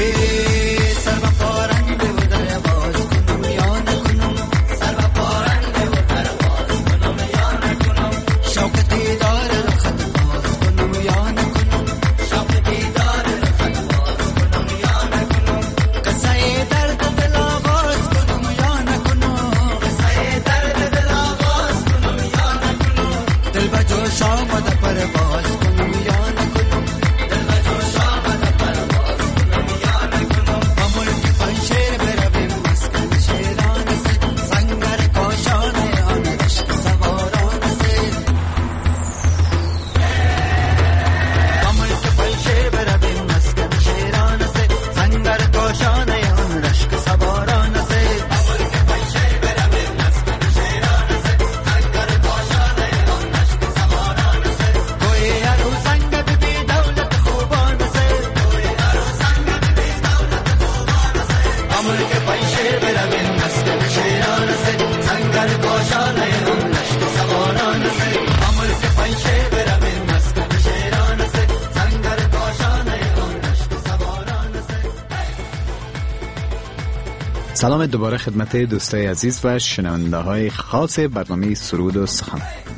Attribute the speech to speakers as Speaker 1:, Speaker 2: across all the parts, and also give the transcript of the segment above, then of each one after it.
Speaker 1: سلام دوباره خدمت دوستای عزیز و شنونده های خاص برنامه سرود و سخن.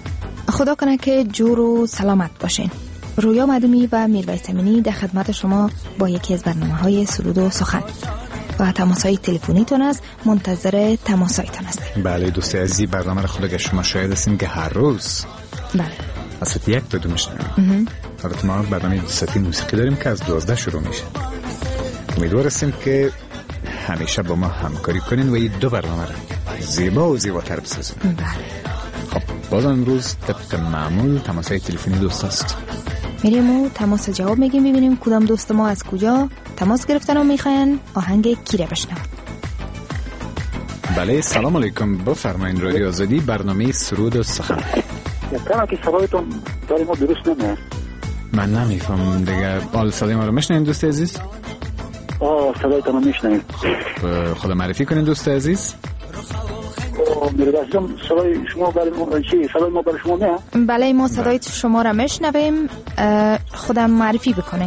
Speaker 2: خدا کنه که جور و سلامت باشین. رویا مدومی و میرویس امینی در خدمت شما با یکی از برنامه‌های سرود و سخن و تماس‌های تلفنیتون است. منتظر تماسایتون هستیم.
Speaker 1: بله دوستای عزیز، برنامه را خدا که شما شاهد هستین که هر روز
Speaker 2: بله
Speaker 1: از ساعت 1 تا 2 میشنویم. البته ما برنامه 2 ساعتی موسیقی داریم که از 12 شروع میشه. امیدوار هستیم که همیشه با ما همکاری کنین و این دو برنامه را زیبا و زیباتر بسازین.
Speaker 2: بله.
Speaker 1: خب باز امروز طبق معمول تماس‌های تلفنی دوست است.
Speaker 2: میریم و تماس جواب میگیم، ببینیم کدام دوست ما از کجا تماس گرفتن و میخواین آهنگ کی را بشنون.
Speaker 1: بله سلام علیکم، بفرمایید رادیو آزادی برنامه سرود و سخن.
Speaker 3: یکم که صدایتون داری ما درست نمیاد.
Speaker 1: من نمیفهمم دیگه. حال صدای ما رو میشنوین دوست عزیز؟
Speaker 3: صدایتون رو میشنویم.
Speaker 1: خدا معرفی کنین دوست عزیز.
Speaker 3: میرویس جان، صدای شما برای ما چی؟ صدای ما برای شما میاد؟
Speaker 2: بله ما صدای شما را میشنویم. خودم معرفی بکنه.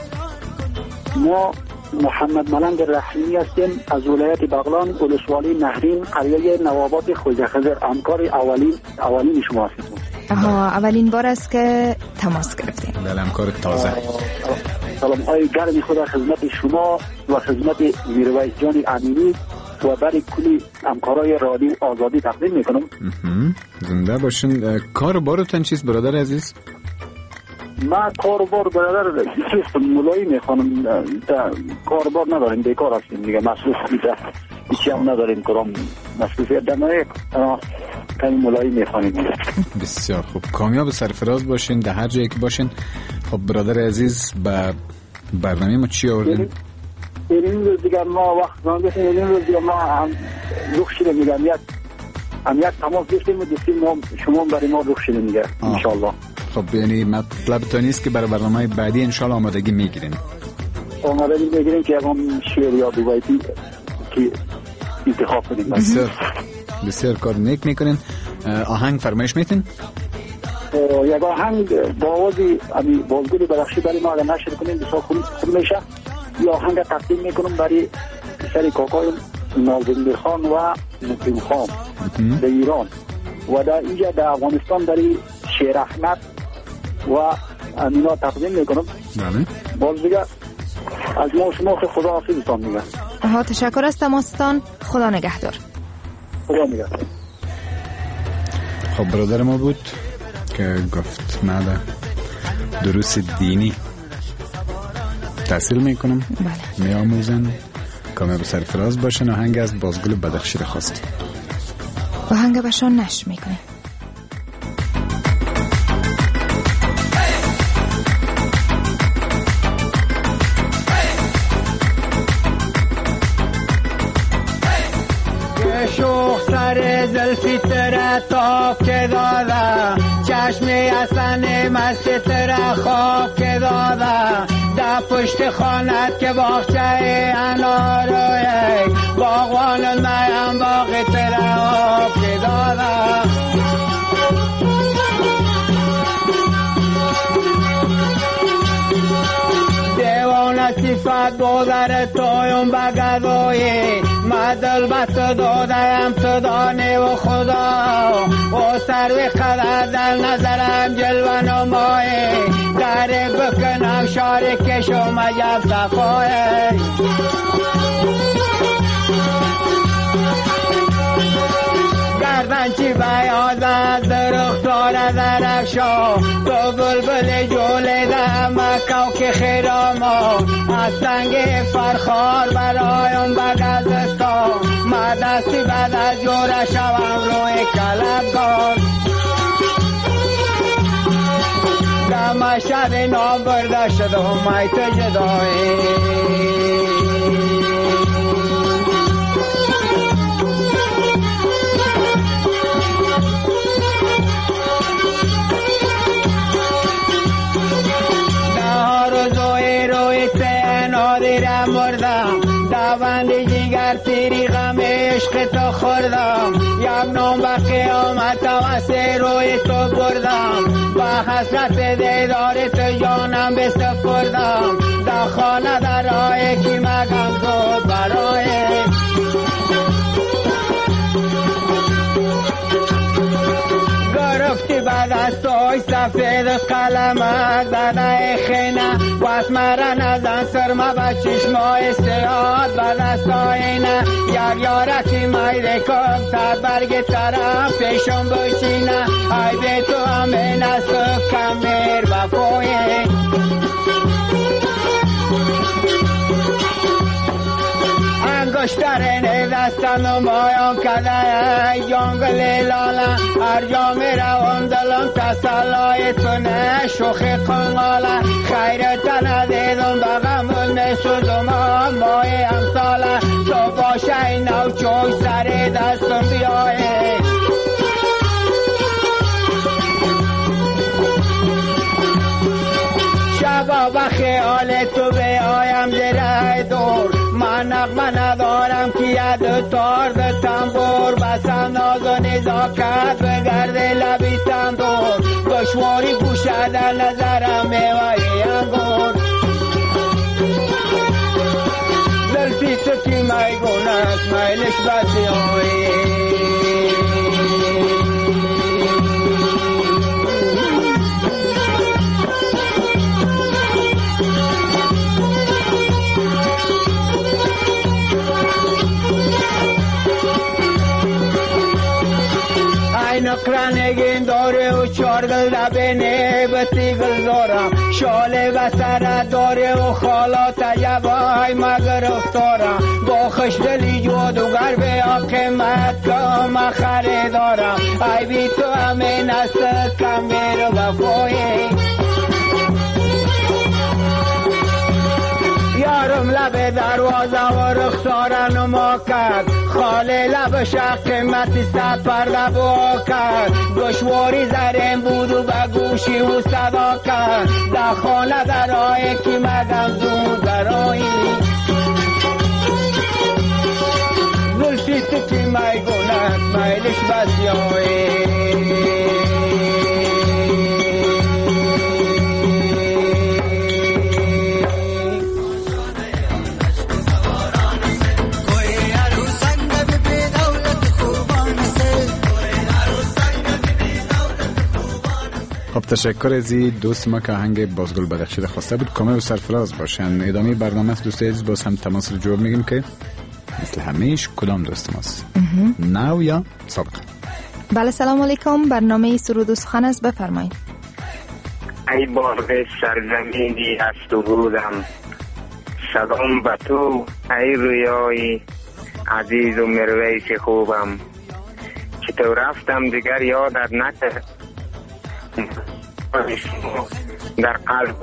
Speaker 3: ما محمد ملنگ رحیمی هستیم از ولایت بغلان، ولسوالی نهرین، قریه نوابات خوجه خضر. همکار اولین شما هستیم.
Speaker 2: اولین بار است که تماس گرفتیم.
Speaker 1: بله همکار تازه.
Speaker 3: سلام های گرمی خدا خدمت شما و خدمت میرویس جان امینی و برای کلی همکارای رادیو آزادی تقدیم میکنم.
Speaker 1: زنده باشین. کار بارتون چیست برادر عزیز؟
Speaker 3: ما کاربار برادر چیست مولایی میخوانم. کاربار نداریم، بیکار هستیم دیگه. مصروف دیگه هیچی هم نداریم، کدام مصروفیت دمایه کمی مولایی میخوانیم.
Speaker 1: بسیار خوب، کامیاب سرفراز باشین در هر جایی که باشین. خب برادر عزیز به برنامه ما چی آوردین؟
Speaker 3: این روز دیگه ما وقت زنگشیم، این روز دیگه ما هم روخ شدیم میگم یک تماس داشتیم و دستیم شما برای ما روخ شدیم میگه انشالله.
Speaker 1: خب یعنی مطلب تو نیست که برای برنامه بعدی انشالله آمادگی میگیرین؟
Speaker 3: آمادگی میگیرین که اگم شعر یا دوبایتی که انتخاب کنیم.
Speaker 1: بسیار کار نیک میکنین. آهنگ فرمایش میتین؟
Speaker 3: یک آهنگ با آوازی بازگل بدخشی برای ما اگر نشر کنیم بسیار خوب میشه. یا آهنگ تقدیم میکنم برای پسر کاکای نازنین خان و مقیم خان در ایران و در اینجا در افغانستان برای شیر احمد و امینا تقدیم میکنم.
Speaker 1: بله.
Speaker 3: باز دیگه از ما شما خدا حافظتان میگم.
Speaker 2: تشکر از تماستان. خدا نگهدار.
Speaker 3: خدا نگهدار.
Speaker 1: خب برادر ما بود که گفت من دروس دینی تحصیل میکنم.
Speaker 2: بله.
Speaker 1: میاموزن کامیاب سرفراز باشن. آهنگ از بازگل بدخشی رو خواست.
Speaker 2: آهنگ بشان نشر میکنه.
Speaker 4: شوخ سر زلفی تر تاب که داده، چشمی حسن مست تر خواب که داده، در پشت خانت که باغچه اناروی باغوان میم باغ تر آب که داده. دیوانه صفت بودر تویم بگذایی مدل بست دادیم تو دانه و خدا و سروی قدر در نظرم جلوه نمایی داره بکنم شاری کشو مجب صفایی گردن چی بیازد درختار درخشا تو بلبل جولیده مکو که خیراما از سنگ فرخار برایم بگذستا ما دستی بعد از جوره شوم روی کلبگار دم شب نام برده شد و میت جدایی مردم دوند جیگر تیری غم عشق تو خوردم یک نام به قیامت واسه روی تو بردم با حسرت دیدار تو جانم بسپردم در خانه در راه کی مگم تو برای گرفتی بعد از توی سفید قلمت داده خینه واس مرا نزن سرما با چشمای سیاد بعد از توینه یک یارکی میده کم تا برگ طرف پیشم بشینه ای به تو همین است کمیر بفویه انگشترین دستم نمایان کده جنگل لالا هر جا می روم دلم تسلای تو نه شوخ قنقاله خیرت ندیدم بغمون می سوزم مای امثاله تو باشه این نو چوی سر دستم بیایی شبا با خیال تو بیایم زره دور من نغمه ندارم که ید تار ده تنبور بسم ناز و نزاکت بگرده لبی تندور دشواری گوشه در نظرم میوهی انگور زلفی تو کی میگونست میلش بدیایی نقرانگین داره و چارگل دبینه بسیگل دارم شاله و سر داره و خالات جوای مگر افتارم با خشدلی جادوگر به قیمت کم خریدارم ای بی تو همین است کمیر وفایی یارم لب دروازه و رخسار نما کرد خاله لب شق قیمتی ست پرده با کرد دشواری زرین بود و به گوشی و صدا کرد در خانه در آیه کی مگم زود درایی زلفی تو کی میگونست میلش بسیایی
Speaker 1: خب تشکر از دوست ما که آهنگ بازگل بدخشی را خواسته بود کامل و سرفراز باشن. ادامه برنامه است دوست عزیز، باز هم تماس رو جواب میگیم که مثل همیش کدام دوست ماست نو یا سابق.
Speaker 2: بله سلام علیکم، برنامه سرود و سخن است، بفرمایید.
Speaker 5: ای باغ سرزمینی است و بودم سلام به تو ای رویای عزیز و مرویس خوبم که تو رفتم دیگر یادت نکرد در قلب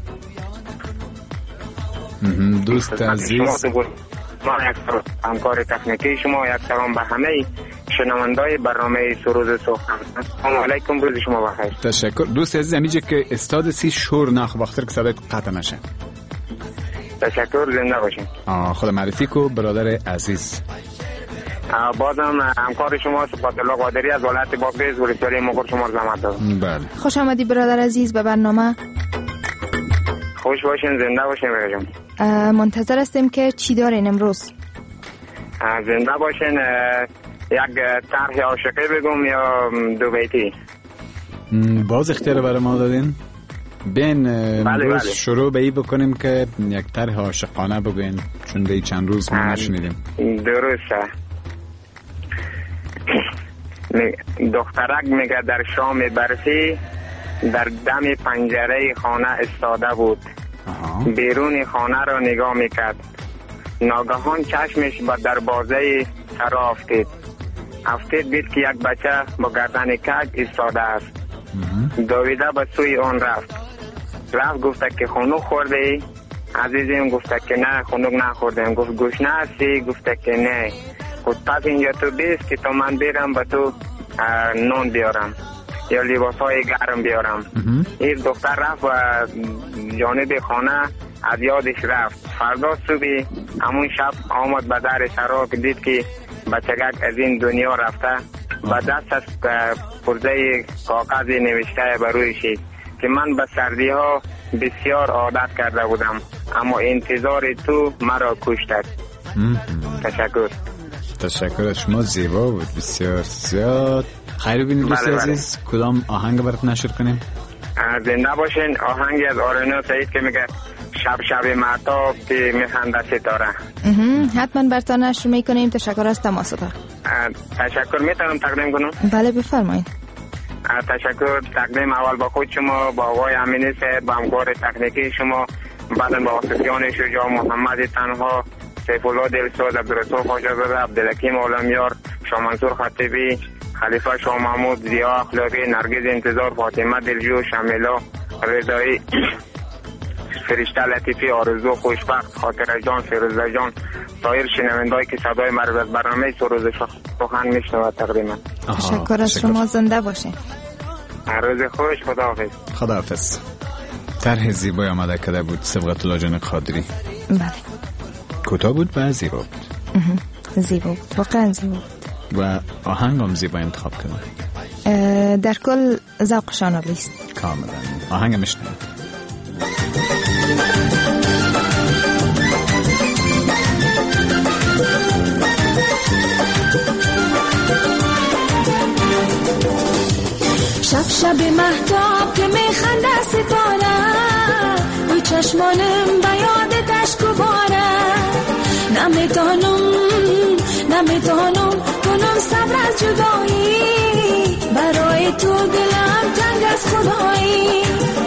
Speaker 1: دوست عزیز
Speaker 5: ما یک همکار تکنیکی شما یک سلام به همه شنوندای برنامه سرود سخن. السلام علیکم، روز شما بخیر.
Speaker 1: تشکر دوست عزیز. همینجا که استاد سی شور نخواختر که صدایت قطع نشه.
Speaker 5: تشکر، زنده باشین.
Speaker 1: خود معرفی کو برادر عزیز.
Speaker 5: بازم همکار شما صفات الله قادری از ولایت بابریز ولسوالی مقر شما زحمت دادم.
Speaker 1: بله
Speaker 2: خوش آمدی برادر عزیز به برنامه.
Speaker 5: خوش باشین، زنده باشین برادر.
Speaker 2: منتظر هستیم که چی دارین امروز.
Speaker 5: زنده باشین. یک طرح عاشقی بگم یا دو بیتی؟
Speaker 1: باز اختیار برای ما دادین. بین امروز شروع به ای بکنیم که یک طرح عاشقانه بگوین، چون دی چند روز ما نشنیدیم.
Speaker 5: درسته. دخترک میگه در شام برفی در دم پنجره خانه استاده بود. بیرون خانه را نگاه میکرد. ناگهان چشمش با دروازه سر افتید دید که یک بچه با گردن کج ایستاده است. دویده به سوی آن رفت گفته که خونوک خورده ای؟ عزیزیم گفته که نه خونوک نخوردم. گفت گوشنه هستی؟ گفته که نه. گفت پس اینجا تو بیست که تو من بیرم به تو نون بیارم یا لباس های گرم بیارم. این دختر رفت و جانب خانه از یادش رفت. فردا صبح همون شب آمد به در سرا که دید که بچگک از این دنیا رفته. و دست از پرزه کاغذی نوشته بر رویش که من به سردی ها بسیار عادت کرده بودم اما انتظار تو مرا کشتد.
Speaker 1: تشکر از شما. زیبا بود، بسیار زیاد. خیر بینید دوستی عزیز. کدام آهنگ برات نشر کنیم؟
Speaker 5: زنده باشین. آهنگی از آرنا سعید که میگه شب مهتاب که میخنده ستاره.
Speaker 2: حتما براتون نشر میکنیم. تشکر از تماستان.
Speaker 5: تشکر. میتونم تقدیم کنم؟
Speaker 2: بله بفرمایید.
Speaker 5: تشکر. تقدیم اول با خود شما، با آقای امینی صاحب، با همکار تکنیکی شما، بعد با واسطیان شجاع، محمد تنها، سیف الله دلسوز، عبدالرسول خواجه‌زاده، عبدالحکیم عالمیار، شاه منصور خطیبی، خلیفه شاه محمود، ضیا اخلاقی، نرگس انتظار، فاطمه دلجو، شمیلا رضایی، فرشته لطیفی، آرزو خوشبخت، خاطره جان، فیروزه جان، سایر شنوندهایی که صدای مرد از برنامه سروز سخن میشنوند تقریبا.
Speaker 2: تشکر از شما. زنده باشین.
Speaker 5: روز خوش. خداحافظ.
Speaker 1: خداحافظ. طرح زیبای آماده کرده بود صبغت الله جان قادری.
Speaker 2: بله.
Speaker 1: کوتاه بود و زیبا بود.
Speaker 2: زیبا بود، واقعا زیبا بود.
Speaker 1: و آهنگ هم زیبا انتخاب کردن.
Speaker 2: در کل ذوقشان عالی است.
Speaker 1: کاملا. آهنگ میشنویم.
Speaker 6: شب مهتاب که میخنده ستاره روی چشمانم به یادتش گواره. نمیتونم کنم صبر از جدایی برای تو دلم تنگ از خدایی.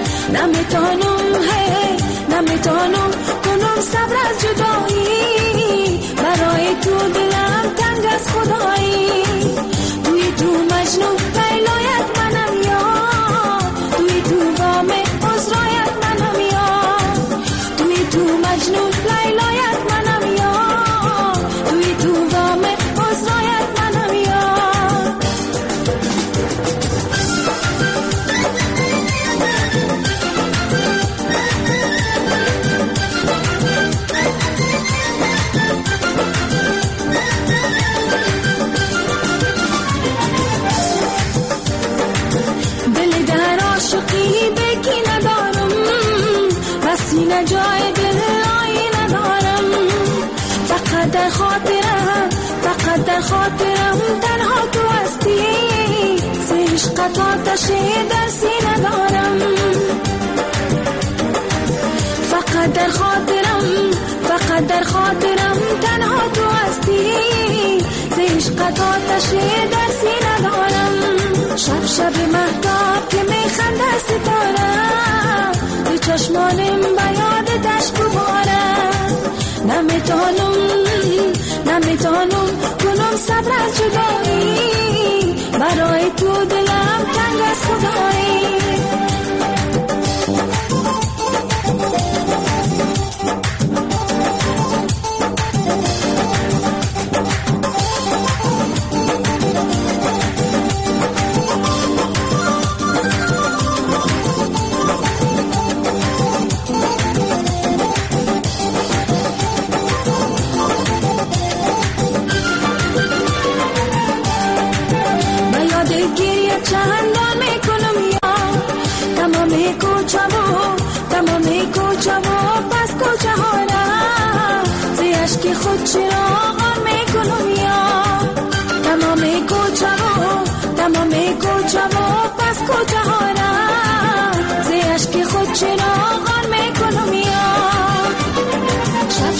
Speaker 6: نمیتونم کنم صبر از جدایی برای تو دلم تنگ از خدایی. توی تو مجنون لیلایت منم یاد، توی تو غم عذرایت منم یاد، توی تو مجنون لیلایت منم یاد، توی تو غم عذرایت منم یاد. سینه جای دل آی ندارم. فقط در خاطرم تنها تو هستی. عشقت آتش در سینه دارم. فقط در خاطرم تنها تو هستی. عشقت آتش در سینه دارم. شب مهتاب که میخنده ستاره به چشمانم به یادتش دوباره. نمیتونم کنم صبر از جدایی برای تو دلم تنگ از خدایی.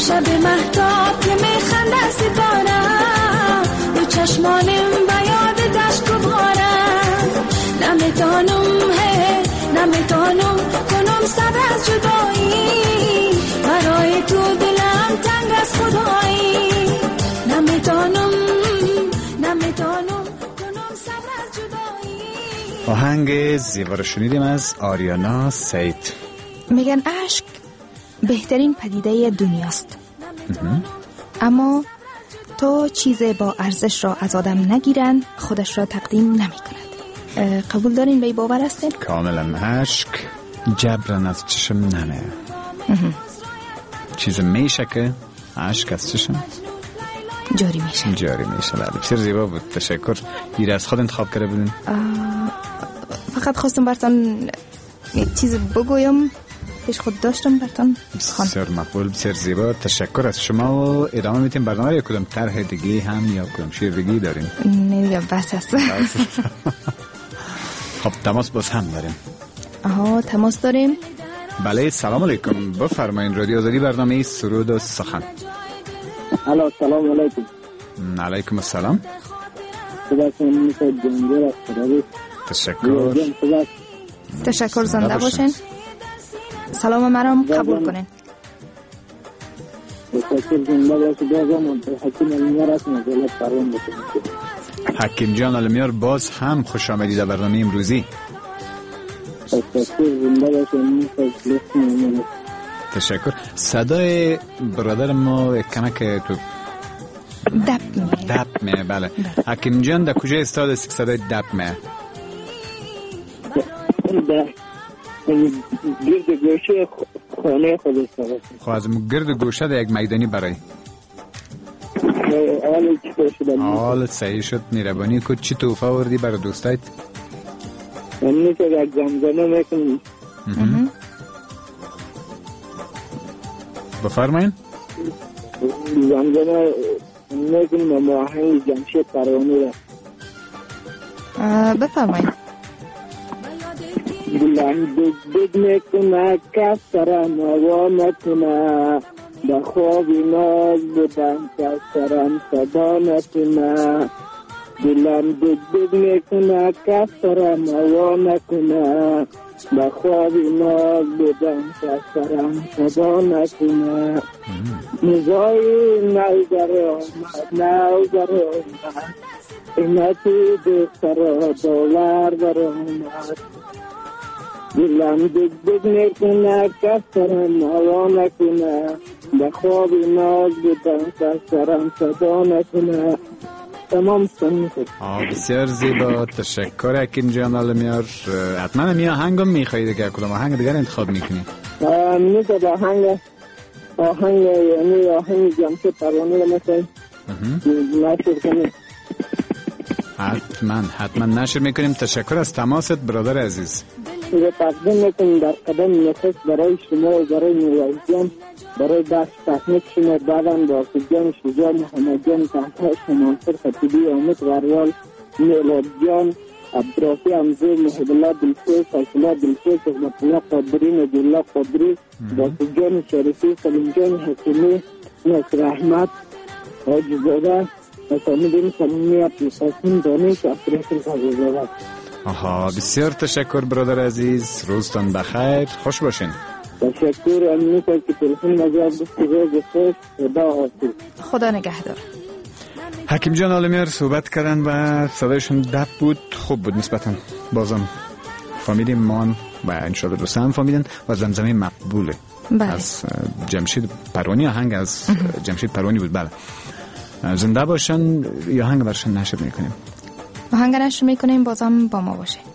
Speaker 6: شب مهتاب که میخنده ستاره دو چشمانم به یاد دشت و بارم نمیتانم کنم صبر از جدایی برای تو دلم تنگ از خدایی نمیتانم کنم صبر از جدایی.
Speaker 1: آهنگ زیبا رو شنیدیم از آریانا سید.
Speaker 2: میگن عشق بهترین پدیده دنیاست، اما تا چیز با ارزش را از آدم نگیرن خودش را تقدیم نمی کند. قبول دارین به این باور هستین؟
Speaker 1: کاملا. عشق جبران از چشم نمیه. چیز میشه که عشق از چشم
Speaker 2: جاری میشه.
Speaker 1: بله، بسیار زیبا بود. تشکر. گیر از خود انتخاب کرده بودین.
Speaker 2: فقط خواستم براتون یک چیز بگویم، پیش خود داشتم براتون.
Speaker 1: بسیار مقبول، بسیار زیبا. تشکر از شما و ادامه میتیم برنامه. یا کدام طرح دیگه هم یا کدام شعر دیگه داریم؟
Speaker 2: نه دیگه بس هست.
Speaker 1: خب تماس باز هم داریم.
Speaker 2: تماس داریم.
Speaker 1: بله، سلام علیکم. بفرمایید. رادیو آزادی، برنامه سرود و سخن.
Speaker 3: الو، سلام علیکم.
Speaker 1: علیکم السلام.
Speaker 2: تشکر. زنده باشین. سلام مرام قبول کنین.
Speaker 1: حکیم جان المیار باز هم خوش آمدید در برنامه امروزی. تشکر. صدای برادر ما کمک تو دب میه. بله. حکیم جان در کجا استاد است که صدای دب میه؟
Speaker 3: گرد گوشه خانه خود استاد.
Speaker 1: خب از گرد گوشه در یک میدانی برای حال صحیح شد. میربانی که چی توفه وردی برای دوستایت؟
Speaker 3: من که یک زمزمه میکنم.
Speaker 1: بفرمایین.
Speaker 3: زمزمه میکنم ماهنگ جمشید پروانی را.
Speaker 2: بفرمایین.
Speaker 3: بلند دگ میکنه کس سرم هوا نکنه به خواب ناز بودم کس سرم صدا نکنه بلند دگ میکنه کس سرم هوا نکنه به خواب ناز بودم کس سرم صدا نکنه نزای نوزر آمد اینتی دختر دولار در آمد دلم دگ میکنه کس سرم هوا نکنه به خواب ناز بودم کس سرم صدا نکنه. تمام سنید.
Speaker 1: بسیار زیبا. تشکر حکیم جان المیار. حتما می آهنگم میخواهید که کدام آهنگ دیگر انتخاب میکنی؟
Speaker 3: میشه با آهنگ یعنی آهنگ جمشید پروانی رو میخواهید نشر کنید؟
Speaker 1: حتما نشر میکنیم. تشکر از تماست برادر عزیز.
Speaker 3: تقدیم میکنیم در قدم نخست برای شما و برای نوازیان، برای بخش تکنیک شما، بعدم با جان شجاع، محمد جان تحتاش، منصر خطیبی، امید غریال، میلاد جان، عبدالرافی حمزه، محب الله دلسوز، فیصله دلسوز، حکمت الله قادری، نجی الله قادری، با جان شریفی، سلیم جان حکیمی، نصر احمد، حاجی زاده، اسامی صمیمی، عبدالقاسم دانش، افریقی خزیزاده.
Speaker 1: بسیار تشکر برادر عزیز. روزتان بخیر. خوش باشین.
Speaker 3: تشکر. امنی که تلفن مجاب بسیار خوش.
Speaker 2: خدا نگهدار.
Speaker 1: حکیم جان المیار صحبت کردن و صدایشون دب بود. خوب بود نسبتا. بازم فامیلی مان و انشاءالله دوسته هم فامیلن و زمزمه مقبوله. از جمشید پروانی. آهنگ از جمشید پروانی بود. بله. زنده باشن. یا آهنگ برشن نشر میکنیم.
Speaker 2: آهنگ نشر میکنیم. بازم با ما باشه.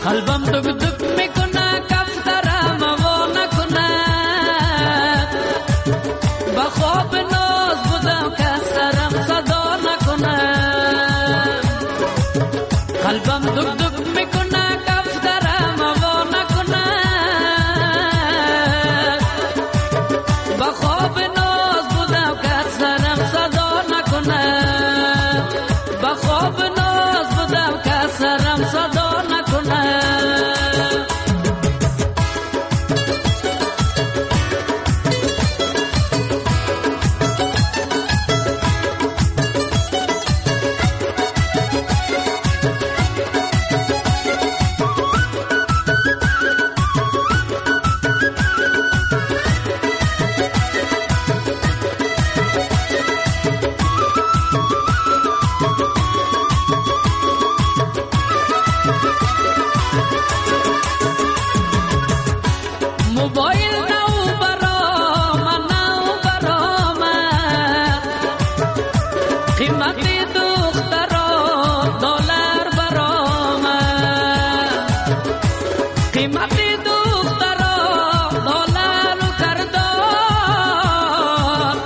Speaker 7: قلبم دگ دگ میکنه کفترم و نکنه با خواب ناز بودم که سرم صدا نکنه قلبم دگ دگ میکنه کفترم و نکنه با خواب ناز بودم که سرم صدا نکنه با خواب ناز بودم که سرم صدا نکنه موبایل نو برام قیمتی دخترا دلار برام قیمتی دخترا دلار کردان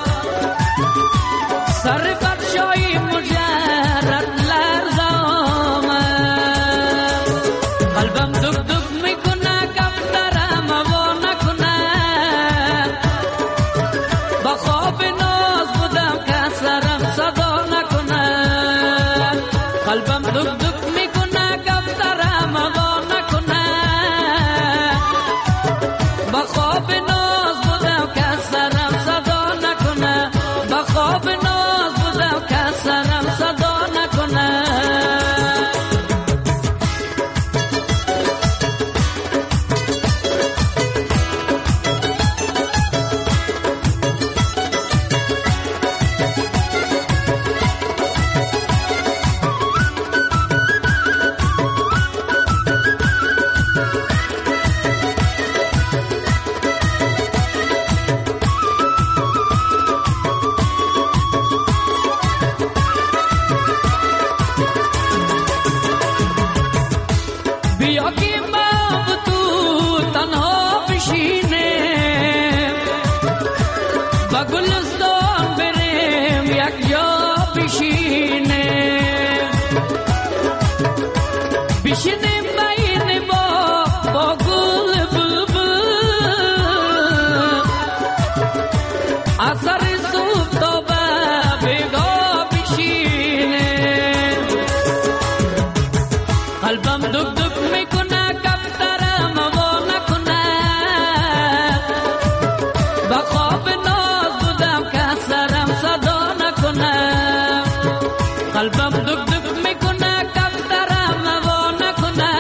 Speaker 7: سر بخشای مجرد لرزام قلبم دگ دگ میکنه کفترم و نکنه با خواب ناز بودم که سرم صدا نکنه قلبم دگ دگ میکنه کفترم و نکنه با خواب ناز بودم که سرم صدا نکنه با خواب ناز بودم که سرم صدا نکنه بیا که ما و تو تنها بشینیم با گلستان بریم یک جا بشینیم بشینیم بین با گل بلبل اثر صبح تا بیگاه بشینیم قلبم دگ دگ میکنه کفترم و نکنه با خواب ناز بودم که سرم صدا نکنه قلبم دگ دگ میکنه کفترم و نکنه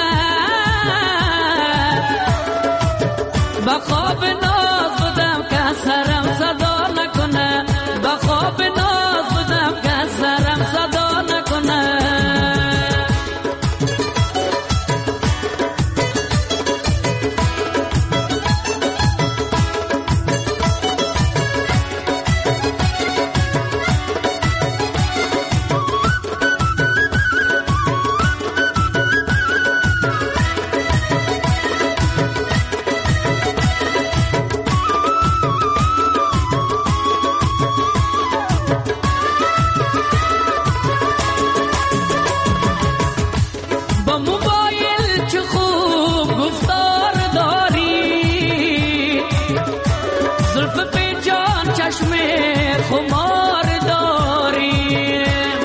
Speaker 7: با خواب ناز بودم که سرم صدا نکنه با خواب ناز بودم که سرم صدا نکنه با موبایل چه خوب گفتار داری زلف پیچان چشم خمار داری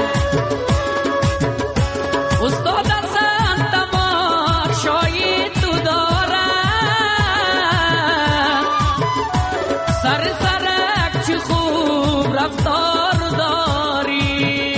Speaker 7: استاد حسن تماشای تو داره سرک چه خوب رفتار داری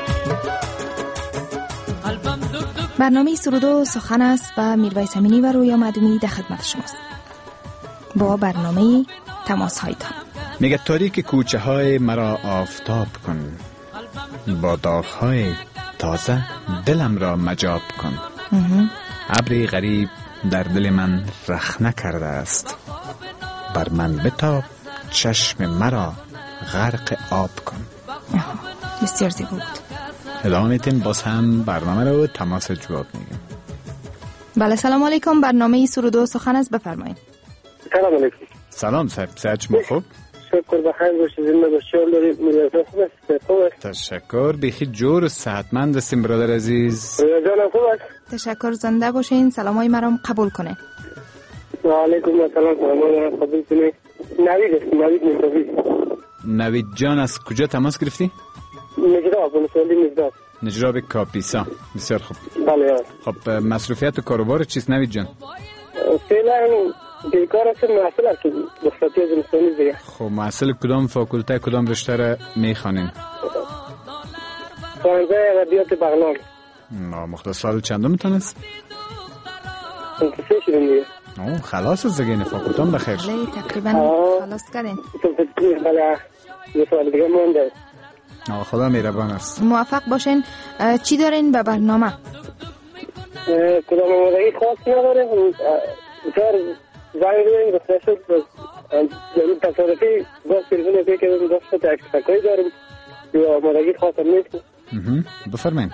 Speaker 7: قلبم دگ دگ
Speaker 2: برنامه سرود و سخن است و میرویس امینی و رویا معدومی در خدمت شماست با برنامه تماس هایتان.
Speaker 1: میگه تاریک کوچه های مرا آفتاب کن با داغ های تازه دلم را مجاب کن ابری غریب در دل من رخنه کرده است بر من بتاب چشم مرا غرق آب کن.
Speaker 2: بسیار زیبا بود.
Speaker 1: ادامه میتیم باز هم برنامه رو تماس جواب میگیم.
Speaker 2: بله سلام علیکم، برنامه سرود و سخن است، بفرمایید.
Speaker 3: سلام علیکم.
Speaker 1: سلام صاحب، صحت شما خوب؟
Speaker 3: شکر بخیر باشید، زنده باشید. دارید میلیون خوب است؟ خوب است.
Speaker 1: تشکر، بیخی جور و صحتمند هستیم برادر عزیز.
Speaker 3: جانم خوب است.
Speaker 2: تشکر، زنده باشین. سلامای مرام قبول کنه.
Speaker 3: و علیکم السلام، سلامای قبول کنه. نوید میتوی.
Speaker 1: نوید جان از کجا تماس گرفتی؟
Speaker 3: نجراب، نجراب.
Speaker 1: نجراب کاپیسا. بسیار خوب.
Speaker 3: بله.
Speaker 1: خب مصروفیت و کاروبار چیست نوید جان؟
Speaker 3: فعلا بیکار هستم، محصول هستم، رخصتی زمستانی دیگه.
Speaker 1: خب محصول کدام فاکولته کدام رشته را میخوانین؟
Speaker 3: خواننده ادبیات بغلان.
Speaker 1: مختص سال چندم تان است؟
Speaker 3: انتسه شدیم دیگه.
Speaker 1: خلاص از دیگه فاکولتان بخیر.
Speaker 2: بله تقریبا خلاص کردین.
Speaker 3: بله یه سوال دیگه مونده.
Speaker 1: خدا مهربان است.
Speaker 2: موفق باشین. چی دارین به برنامه؟
Speaker 3: کدام آمادگی خاصی نداره. بسیار زنگ داریم بسیار شد جمعی تصارفی باز تلفون اپی که داشت شد اکتفاکایی داریم یا آمادگی خاص هم نیست.
Speaker 1: بفرمین.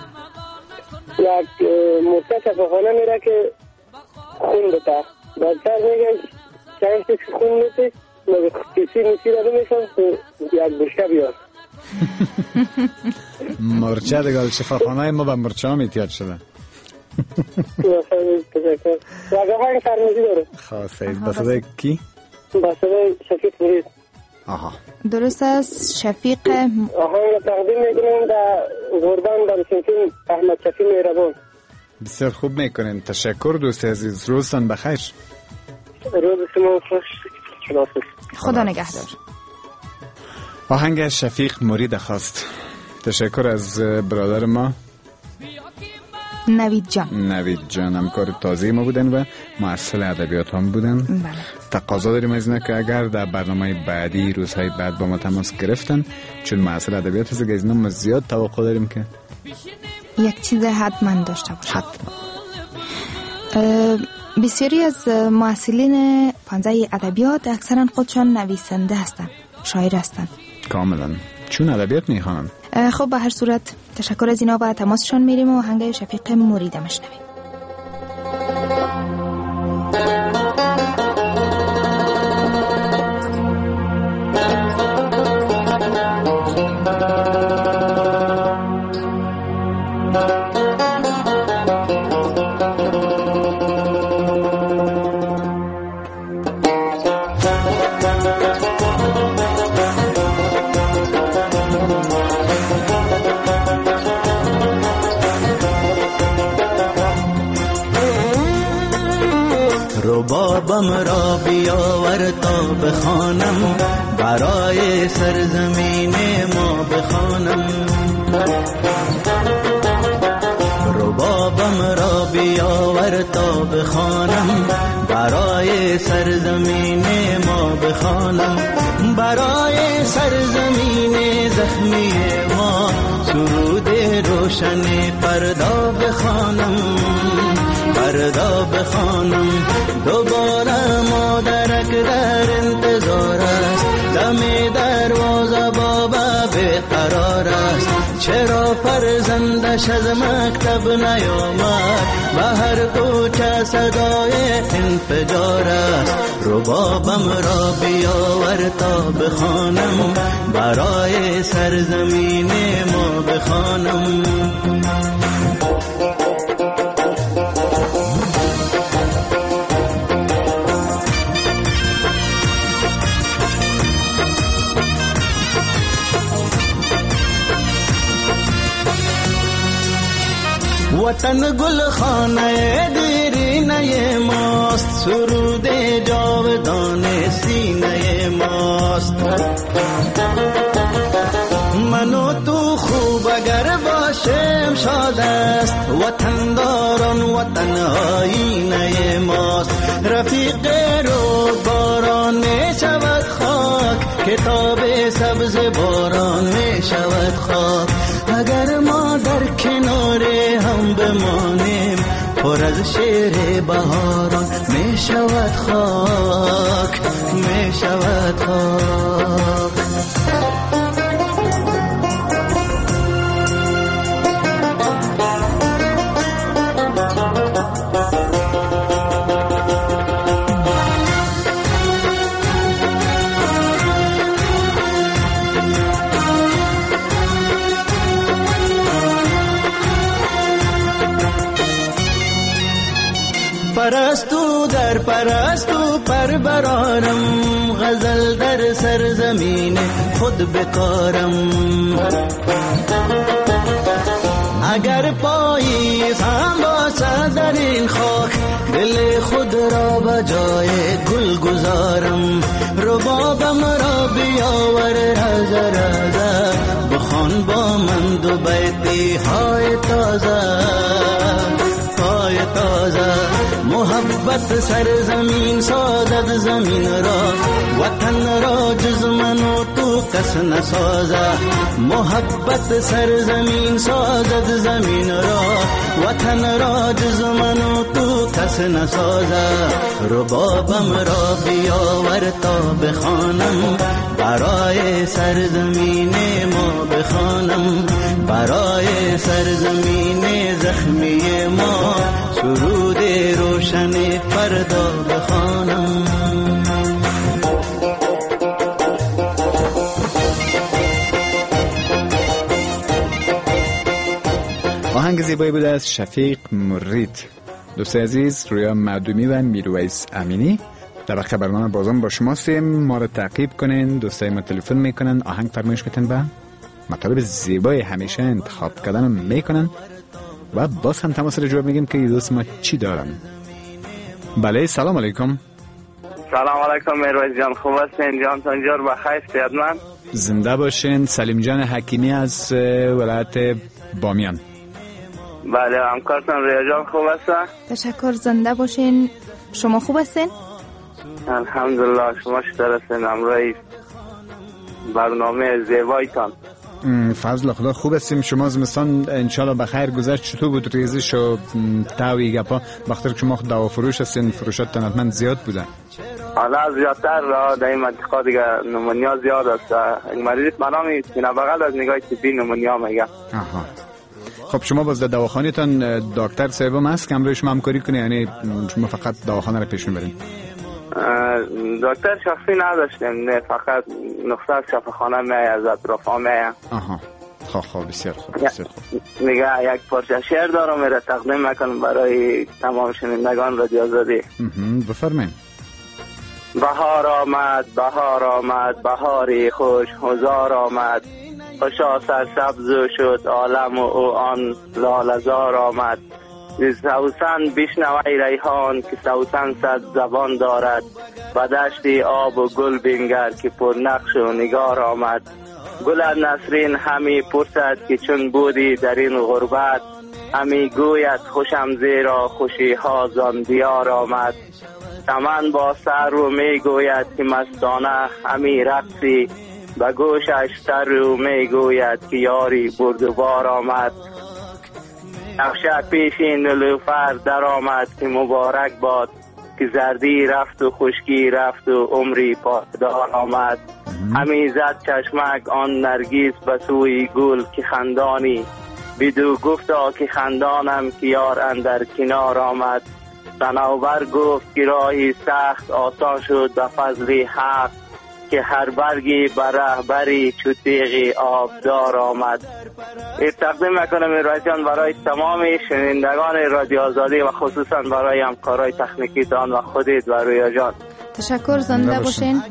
Speaker 3: یک مرچه شفاخانه میره که خون بتا بادتر میگه چند چیز خون میتی کسی میسی را میشن یک بشکه بیار.
Speaker 1: مرچه دیگه شفاخانه ما به مرچه هم احتیاج شده.
Speaker 3: و آهنگ فرمزی داره.
Speaker 1: خواستید به صدای کی؟
Speaker 3: به صدای شفیق مرید.
Speaker 2: درست است. شفیق
Speaker 3: آهنگ تقدیم میکنیم در قربان در سنتین احمد شفیق مهربان.
Speaker 1: بسیار خوب میکنین. تشکر دوست عزیز، روزتان بخیر.
Speaker 3: روز شما خوش.
Speaker 2: خدا نگهدار.
Speaker 1: آهنگ شفیق مرید خواست. تشکر از برادر ما
Speaker 2: نوید جان
Speaker 1: همکار تازه ما بودن و محصل ادبیات هم بودن.
Speaker 2: بله.
Speaker 1: تقاضا داریم از اینا که اگر در برنامه بعدی روزهای بعد با ما تماس گرفتن، چون محصل ادبیات هست که از اینا ما زیاد توقع داریم که
Speaker 2: یک چیز حتما داشته باشه. بسیاری از محصلین پانزه ادبیات اکثرا خودشان نویسنده هستند، شاعر هستند.
Speaker 1: کاملا چون ادبیات میخوانند.
Speaker 2: خب به هر صورت تشکر از اینا و تماسشان میریم و آهنگ شفیق مرید میشنویم.
Speaker 8: ربابم را بیاور تا بخوانم، برای سرزمین ما بخوانم. ربابم را بیاور تا بخوانم، برای سرزمین ما بخوانم. برای سرزمین زخمی ما سرود روشن فردا بخوانم، فردا بخوانم. دوباره مادرک در انتظار است، دم دروازه بابا بیقرار است. چرا فرزندش از مکتب نیامد، به هر کوچه صدای انفجار است. ربابم را بیاور تا بخوانم، برای سرزمین ما بخوانم. وطن گل خانه دیرینه ماست، سرود جاودان سینه ماست. من و تو خوب اگر باشیم شاد است، وطن داران وطن آینه ماست. رفیق رو باران می شود خاک، کتاب سبز باران می شود خاک. اگر ما در کنار هم بمانیم، پر از شعر بهاران می شود خاک، می شود خاک. سرپرست و پربرانم، غزل در سرزمین خود بکارم. اگر پاییز هم باشد در این خاک، دل خود را به جای گل گذارم. ربابم را بیاور رزه رزه، بخوان با من دو بیتی های تازه های تازه. محبت سرزمین سازد زمین را، وطن را جز من و تو کس نسازه. محبت سرزمین سازد زمین را، وطن را جز من و تو کس نسازه. ربابم را بیاور تا بخوانم، برای سرزمین ما بخوانم. برای سرزمین زخمی ما سرود روشن فردا بخوانم.
Speaker 1: آهنگ زیبایی بود از شفیق مرید. دوست عزیز رویا معدومی و میرویس امینی در واقع برنامه بازم با شما هستیم. ما رو تعقیب کنین. دوستای ما تلفن میکنن، آهنگ فرمایش میتن و مطالب زیبای همیشه انتخاب کردن میکنن و باز هم تماس رو جواب میگیم که دوست ما چی دارن. بله سلام علیکم.
Speaker 5: سلام علیکم میرویس جان، خوب هستین؟ جان تنجار بخیر، صحتمند؟
Speaker 1: زنده باشین. سلیم جان حکیمی از ولایت بامیان.
Speaker 5: بله همکارتان رویا جان خوب هستن؟
Speaker 2: تشکر، زنده باشین. شما خوب هستین؟
Speaker 5: الحمدلله. شما چطور هستین؟ امروز برنامه زیبایتان.
Speaker 1: فضل خدا خوب هستیم. شما زمستان انشالله بخیر گذشت؟ چطور بود ریزش و تاوی گپا؟ بخاطر که شما دوا فروش هستین، فروشات حتما زیاد بودن.
Speaker 5: حالا زیادتر را در این منطقه دیگه نمونیا زیاد است. این مریض منامی سینه بغل از نگاه طبی نمونیا میگه.
Speaker 1: آها. خب شما باز در دواخانه‌تان دکتر صاحبم هست که امروز شما همکاری کنه، یعنی شما فقط دواخانه رو پیش میبرین؟
Speaker 5: دکتر شخصی نداشتیم، نه فقط نقطه از شفاخانه میاد، از اطراف ها میاد.
Speaker 1: آها. خب بسیار خوب بسیار خوب.
Speaker 5: میگه یک پارچه شعر دارم میره تقدیم میکنم برای تمام شنوندگان رادیو آزادی.
Speaker 1: بفرمایید.
Speaker 5: بهار آمد بهاری خوش هزار آمد، خوشا سرسبز شد عالم و او آن لاله‌زار آمد. سوسن بشنوی ریحان که سوسن صد زبان دارد، و دشتی آب و گل بنگر که پر نقش و نگار آمد. گل نسرین همی پرسد که چون بودی در این غربت، همی گوید خوشم زیرا خوشی ها زان دیار آمد. چمن با سر رو می گوید که مستانه همی رقصی، به گوشش سر رو می گوید که یاری بردوار آمد. نقشه پیشین نلوفر در آمد که مبارک باد، که زردی رفت و خشکی رفت و عمری پاسدار آمد. همی زد چشمک آن نرگیس به سوی گل که خندانی، بدو گفتا که خندانم که یار اندر کنار آمد. صنوبر گفت که راهی سخت آسان شد به فضل حق، که هر برگی بره بری چو تیغی آبدار آمد. تقدیم میکنم میرویس جان برای تمام شنوندگان رادیو آزادی و خصوصا برای همکارای تکنیکی تان و خودت و رویا جان.
Speaker 2: تشکر، زنده باشین.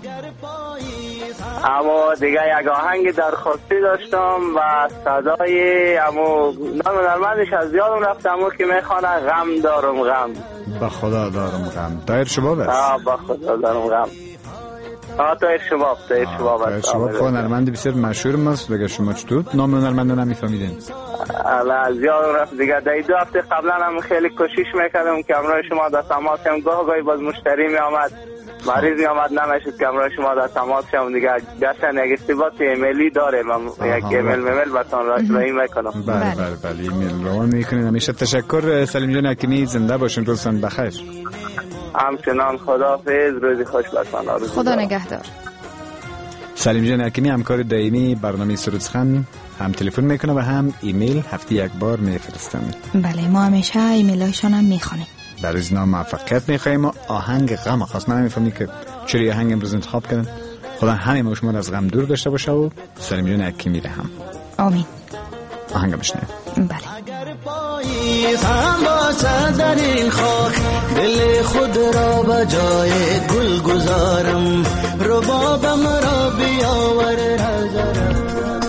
Speaker 5: اما دیگه یک آهنگ درخواستی داشتم و صدای امو نرمندش از یادم رفت، امو که میخوانه غم دارم غم.
Speaker 1: با خدا دارم غم. تایر شباب است.
Speaker 5: با خدا دارم غم. تایر شباب است.
Speaker 1: خب نرمند بسیار مشهور است. بگه شما چطور نام نرمند نمیفهمیدین؟
Speaker 5: از یادم رفت دیگه. در 2 هفته قبلا هم خیلی کوشش میکردم که امروز شما در تماس هم گاهی باز مشتری می آمد، مریض می آمد، نمیشد که امروز شما در تماس شم دیگه. گشتن یک ارتباط ایمیلی داره، من یک ایمیل براتون راهی میکنم.
Speaker 1: بله ایمیل رو میکنین. همیشه تشکر. سلیم جان حکیمی، زنده باشین، روزتون بخیر.
Speaker 5: همچنان خداحافظ، روزی خوش براتون.
Speaker 2: خدا نگهدار.
Speaker 1: سلیم جان حکیمی همکار دائمی برنامه سرودسخن، هم تلفن میکنه و هم ایمیل هفته یک بار میفرستن.
Speaker 2: بله ما همیشه ایمیلایشان هم میخونیم.
Speaker 1: برای از اینا موفقیت میخوایم. آهنگ غم خواست. من نمیفهمی که چرا آهنگ امروز انتخاب کردن. خدا همه ما شما از غم دور داشته باشه و سلیم جان حکیمی هم.
Speaker 2: آمین.
Speaker 1: آهنگ بشنویم.
Speaker 2: بله.
Speaker 8: پاییز هم باشد در این خاک، دل خود را به جای گل گذارم، ربابم را بیاور نظرم.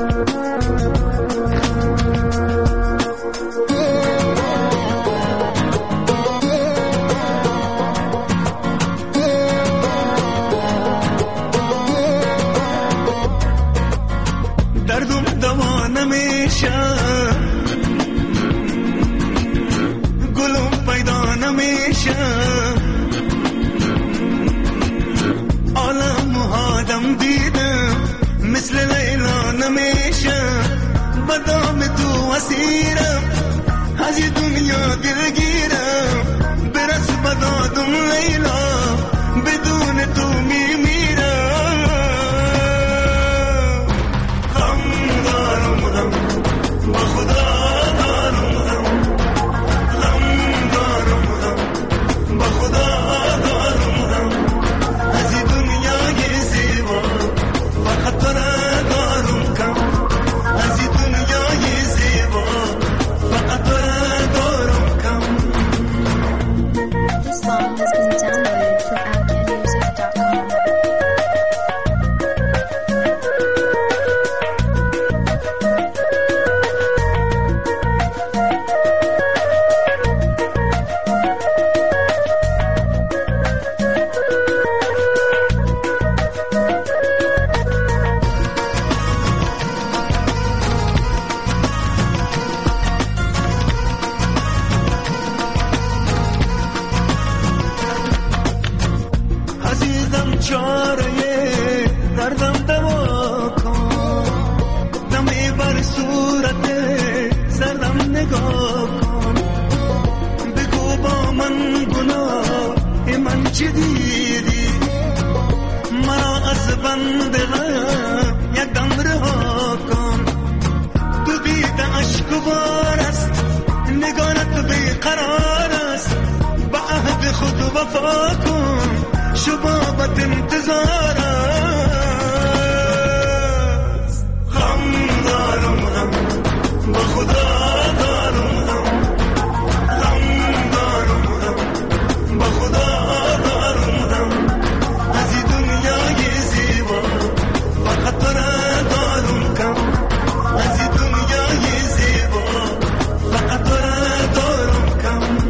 Speaker 9: دردم دوا نمیشه، گلم پیدا نمیشه، عالم آدم دیدم مثل لیلا نمیشه، بدام تو اسیرم از این دنیا دلگیرم، برس بدادم لیلا بدون تو میمیرم. با خدا دارم غم دارم، با خدا دارم از این دنیای زیبا، فقط تو را دارم کم، از این دنیای زیبا، فقط تو را دارم کم.
Speaker 10: This song has been downloaded from AfghanMusic.com.
Speaker 9: عزیزم چاره دردم دوا کن، دمی بر صورت سردم نگاه کن، بگو با من گناه من چی دیدی، مرا از بند غم یک دم رها کن. تو دیده اشک و بار است، نگاهت بیقرار است، به عهد خود وفا کن، شبابت انتظار است. غم دارم غم، با خدا دارم غم دارم غم، با خدا دارم غم از این دنیای زیبا، فقط تو را دارم کم، از این دنیای زیبا، فقط تو را دارم کم.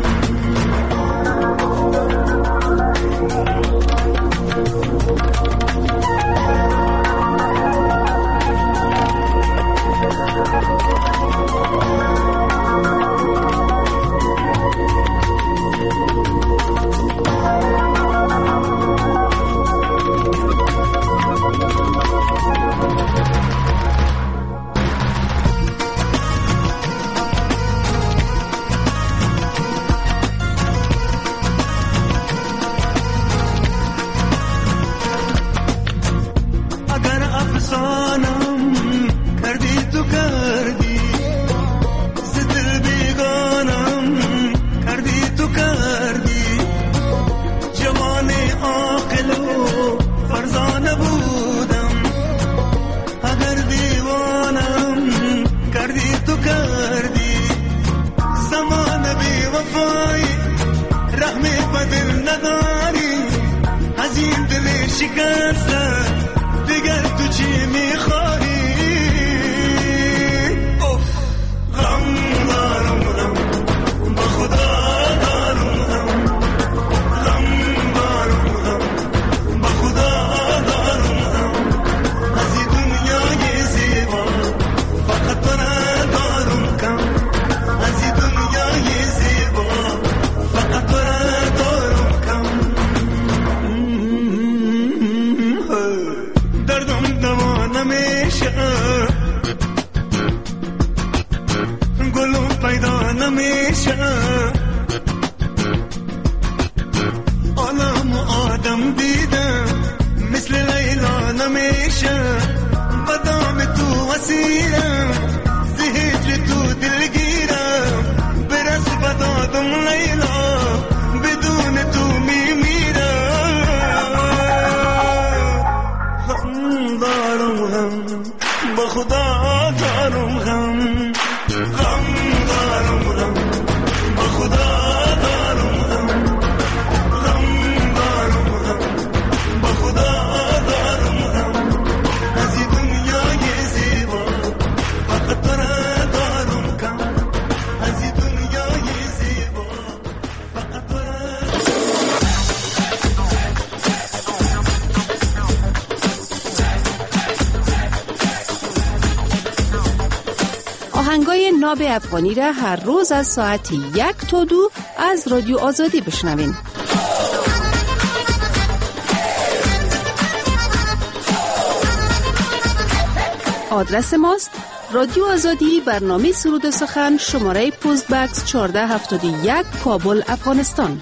Speaker 9: اگر افسانم کردی تو کردی، ز دل بیگانم کردی تو کردی، جوان عاقل و فرزانه بودم، اگر دیوانم کردی تو کردی، زمان بی وفایی رحمی بدل نداری، از این دل شکسته دیگر تو چی میخوایی. غم دارم غم، با خدا دارم غم، غم دارم غم، با خدا دارم غم از این دنیای زیبا، فقط تو را دارم کم، از این دنیای زیبا، فقط تو را دارم کم. دردم دوا نمیشه، گلم پیدا نمیشه، عالم آدم دیدم مثل لیلا نمیشه، بدام تو اسیرم، زهجر تو دلگیرم، برس بدادم لیلا بدون تو میمیرم. غم دارم غم، با خدا دارم غم، غم دارم غم.
Speaker 11: آهنگای ناب افغانی را هر روز از ساعت 1 تا 2 از رادیو آزادی بشنوین. آدرس ماست رادیو آزادی برنامه سرود و سخن، شماره پست بکس 1471 کابل افغانستان.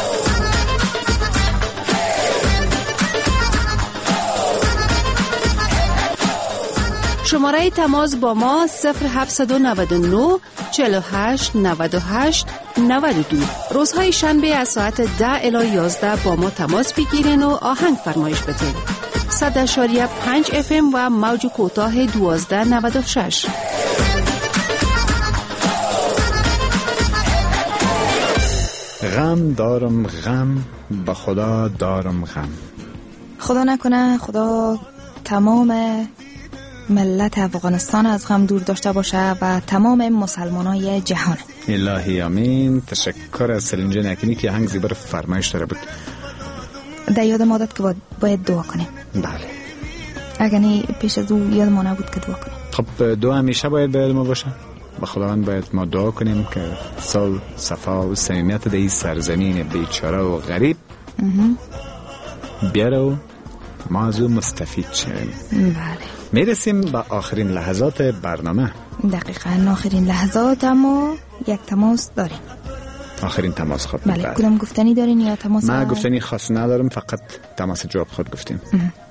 Speaker 11: شماره تماس با ما 0799 48 98 92. روزهای شنبه از ساعت 10 الی 11 با ما تماس بگیرین و آهنگ فرمایش بدین. 100.5 FM و موج کوتاه 1296.
Speaker 1: غم دارم غم، به خدا دارم غم.
Speaker 2: خدا نکنه خدا تمام ملت افغانستان از غم دور داشته باشه و تمام مسلمانای جهان.
Speaker 1: الهی آمین. تشکر از سلیم جان یکنی که هنگ زیبر فرمایش داره بود.
Speaker 2: در یاد ما داد که باید دعا کنیم.
Speaker 1: بله.
Speaker 2: اگر نه پیش از او یاد ما نبود که دعا کنیم.
Speaker 1: خب دعا همیشه باید به ما باشه. به خداوند باید ما دعا کنیم که صلح، صفا و صمیمیت در این سرزمین بیچاره و غریب بیاره و ما از او مستفید شویم.
Speaker 2: بله.
Speaker 1: میرسیم به آخرین لحظات برنامه.
Speaker 2: دقیقاً آخرین لحظات، اما یک تماس داریم.
Speaker 1: آخرین تماس خود.
Speaker 2: بله. کدام گفتنی دارین یا تماس؟
Speaker 1: من گفتنی خاص ندارم، فقط تماس جواب خود گفتیم.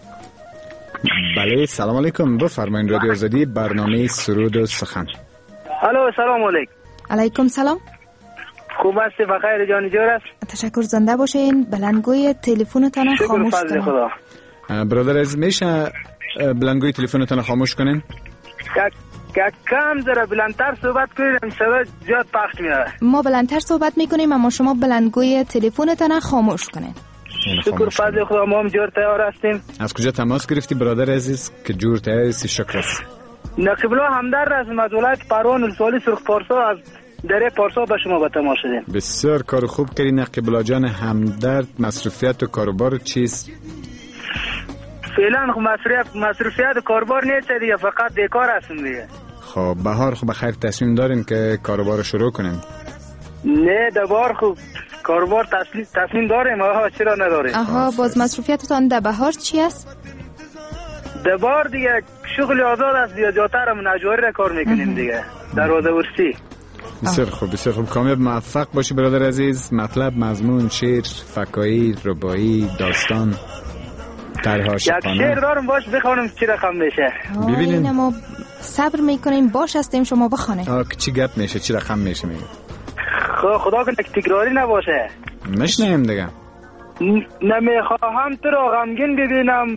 Speaker 1: بله سلام علیکم، بفرمایید رادیو آزادی برنامه سرود و سخن.
Speaker 12: الو سلام علیکم.
Speaker 2: علیکم سلام.
Speaker 12: خوب هستی؟ بخیر جان جور است؟
Speaker 2: تشکر، زنده باشین. بلندگوی تلفنتان خاموش کنین.
Speaker 12: خدا.
Speaker 1: برادر از میشه بلندگوی تلفنتان خاموش کنین؟
Speaker 12: کم ذره بلندتر صحبت کنیم، صدا زیاد پخش میاد.
Speaker 2: ما بلندتر صحبت میکنیم اما شما بلندگوی تلفنتان خاموش کنین.
Speaker 12: شکر فضل خدا، ما هم جور تیار هستیم.
Speaker 1: از کجا تماس گرفتی برادر عزیز که جور تیار هستی؟ شکر است.
Speaker 12: نقیب الله همدرد هستم از ولایت پروان ولسوالی سرخ پارسا، از دره پارسا به شما به تماس شدیم.
Speaker 1: بسیار کار خوب کردی نقیب الله جان همدرد. مصروفیت و کاروبار چیست؟
Speaker 12: فعلا مصروفیت و کاروبار نیست دیگه، فقط بیکار هستم دیگه.
Speaker 1: خب بهار خوب بخیر تصمیم دارین که کاروبار شروع کنین؟
Speaker 12: نه دبار خوب کاروبار تصمیم داریم. آها چرا نداریم؟
Speaker 2: آها باز مصروفیتتان در بهار چی است؟
Speaker 12: دبار دیگه شغل آزاد است دیگه، جاتر همون اجواری را کار میکنیم دیگه در وزورسی.
Speaker 1: بسیار خوب بسیار خوب، کامیاب موفق باشی برادر عزیز. مطلب، مضمون، شعر، فکایی، ربایی، داستان، طرح عاشقانه.
Speaker 12: یک شعر دارم باش بخونم چی رقم میشه.
Speaker 1: ببینیم.
Speaker 2: ما صبر میکنیم، باش هستیم شما بخونه.
Speaker 1: چی گپ میشه؟ چی رقم میشه؟ میگه
Speaker 12: خدا کنه تکراری نباشه.
Speaker 1: نشنیم دیگه.
Speaker 12: نمیخواهم تو را غمگین ببینم،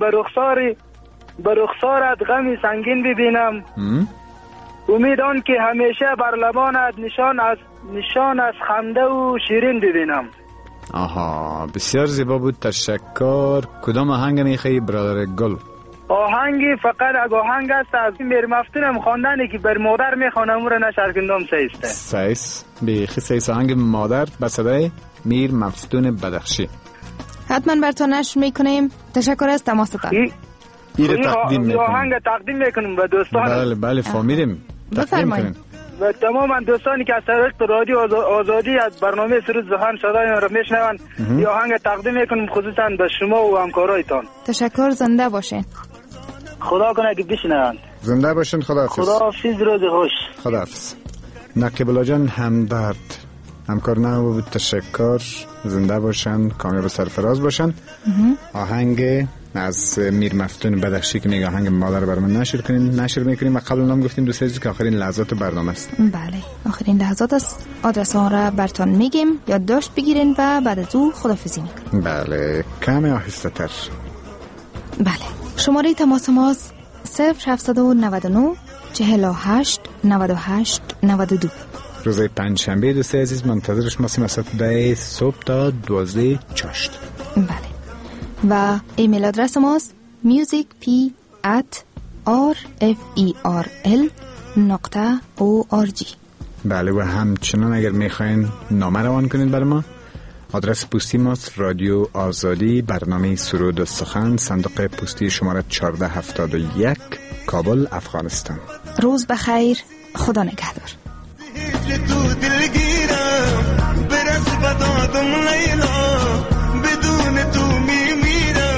Speaker 12: به رخسارت غمی سنگین ببینم. امید آن که همیشه بر لبانت نشان از خنده و شیرین ببینم.
Speaker 1: آها بسیار زیبا بود، تشکر. کدام آهنگ میخوایی برادر گل؟
Speaker 12: آهنگی فقط اگه آهنگ است از میر مفتونم خواندنی که بر مادر میخوانم اون را نشرکندم سیسته.
Speaker 1: سیس بیخی سیس آهنگ مادر به صدای میر مفتون بدخشی.
Speaker 2: حتما براتون نشر میکنیم. تشکر از تماستان.
Speaker 1: این
Speaker 12: آهنگ تقدیم میکنیم به دوستان.
Speaker 1: بله فهمیدیم.
Speaker 2: بفرمایید.
Speaker 12: و تمام دوستانی که از طریق رادیو آزادی از برنامه سرود سخن صدای ما را میشنوند این آهنگ تقدیم میکنیم خصوصا به شما و همکارایتان.
Speaker 2: تشکر، زنده باشین.
Speaker 12: خدا کنه که بشنوند.
Speaker 1: زنده باشین. خداحافظ.
Speaker 12: خداحافظ، روز خوش.
Speaker 1: خداحافظ. نقیب الله جان همدرد همکار نبود. تشکر، زنده باشن، کامیاب سرفراز باشن. آهنگ از میر مفتون بدخشی که میگه آهنگ مادر برام نشر میکنیم و قبل نام گفتیم دوست عزیز که آخرین لحظات برنامه است.
Speaker 2: بله آخرین لحظات است. آدرس ها را براتون میگیم، یادداشت بگیرین و بعد از او خداحافظی میکنیم.
Speaker 1: بله کم آهسته تر.
Speaker 2: بله شماره تماس ماست 0799 48 98 92.
Speaker 1: روز پنجشنبه دوست عزیز منتظر شما هستیم از ساعت 10 صبح تا 12 چاشت.
Speaker 2: بله و ایمیل آدرس ماست musicp@rferl.org.
Speaker 1: بله و همچنان اگر میخواین نامه روان کنید برای ما، آدرس پستی ماست رادیو آزادی برنامه سرود و سخن، صندوق پستی شماره 1471 کابل افغانستان.
Speaker 2: روز بخیر، خدا نگهدار.
Speaker 9: تو دلگیرم برس بدادم لیلا بدون تو میمیرم.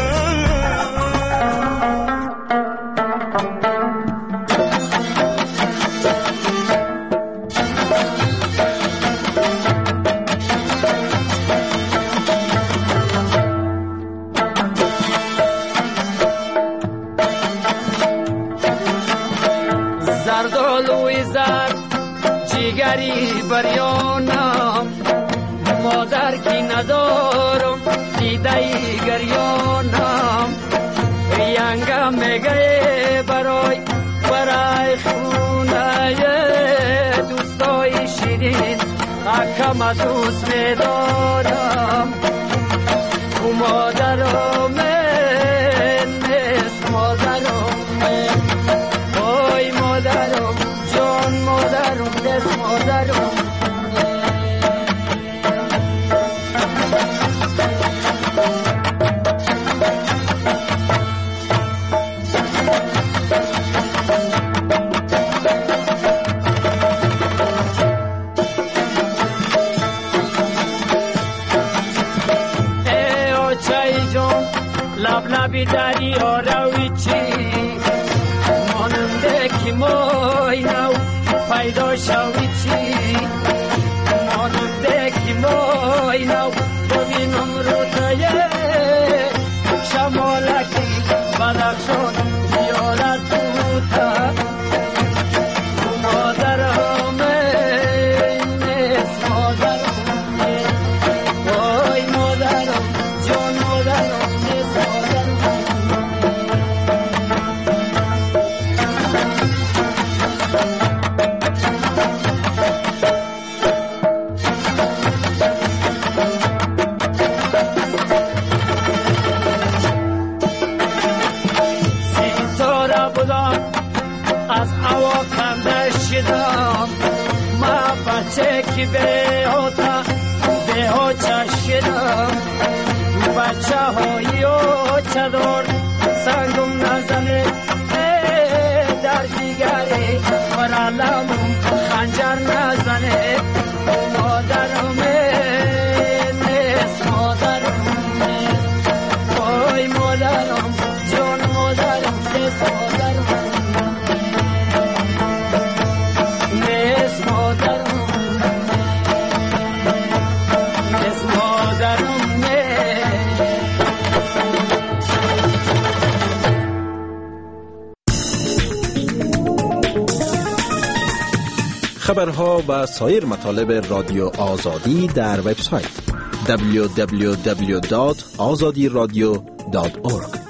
Speaker 7: زردالوی زرد جیگری بریانم، مادر کی ندارم دیده گریانم. ینگم میگه برای خونه دوستای شیرین اکم دوست میدارم. او مادرم نیست، مادرم وای مادرم جان، مادرم دست، مادرم ای آچای جان لب لبی دریا روی چی ماننده که مای نو پیدا شوی چی، ماننده که مای نو ببینم روتای شمالکی بدخشان بیارد توتا. مادرم نیست، مادرم وای مادرم جان، مادرم نیست، مادرم از هوا کنده شدم، ما بچه که به ها چشدم. بچه های چدار سنگم نزنه در دیگری برالم خنجر نزنه. مادرم نیست، مادرم نیست، وای مادرم جان، مادرم نیست، مادرم نیست، مادرم نیست، مادرم نیست.
Speaker 13: خبرها و سایر مطالب رادیو آزادی در وبسایت www.azadiradio.org.